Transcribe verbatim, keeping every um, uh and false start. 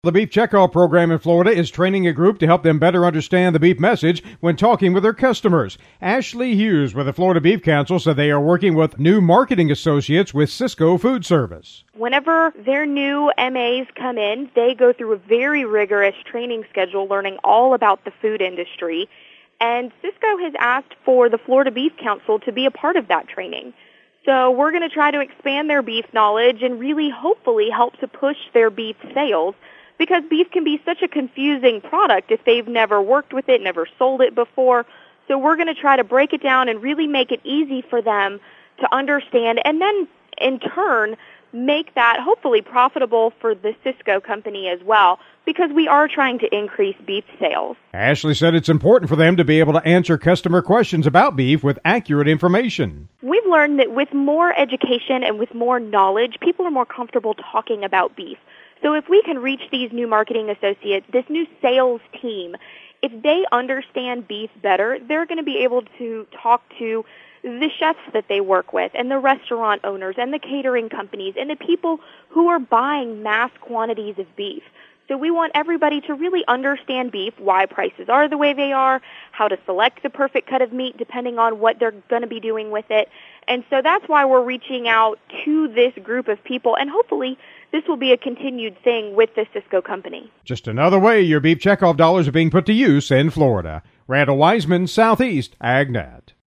The Beef Checkoff program in Florida is training a group to help them better understand the beef message when talking with their customers. Ashley Hughes with the Florida Beef Council said they are working with new marketing associates with Sysco Food Service. Whenever their new M As come in, they go through a very rigorous training schedule learning all about the food industry. And Sysco has asked for the Florida Beef Council to be a part of that training. So we're going to try to expand their beef knowledge and really hopefully help to push their beef sales, because beef can be such a confusing product if they've never worked with it, never sold it before. So we're going to try to break it down and really make it easy for them to understand, and then in turn make that hopefully profitable for the Sysco company as well, because we are trying to increase beef sales. Ashley said it's important for them to be able to answer customer questions about beef with accurate information. We've learned that with more education and with more knowledge, people are more comfortable talking about beef. So if we can reach these new marketing associates, this new sales team, if they understand beef better, they're going to be able to talk to the chefs that they work with and the restaurant owners and the catering companies and the people who are buying mass quantities of beef. So we want everybody to really understand beef, why prices are the way they are, how to select the perfect cut of meat depending on what they're going to be doing with it. And so that's why we're reaching out to this group of people, and hopefully this will be a continued thing with the Sysco company. Just another way your beef checkoff dollars are being put to use in Florida. Randall Wiseman, Southeast AgNet.